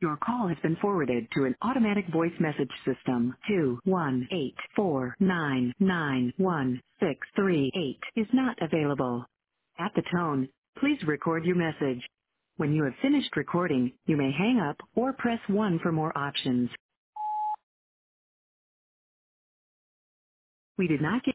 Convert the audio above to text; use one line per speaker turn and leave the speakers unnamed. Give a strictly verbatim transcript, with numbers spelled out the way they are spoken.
Your call has been forwarded to an automatic voice message system. two one eight four nine nine one six three eight is not available. At the tone, please record your message. When you have finished recording, you may hang up or press one for more options. We did not get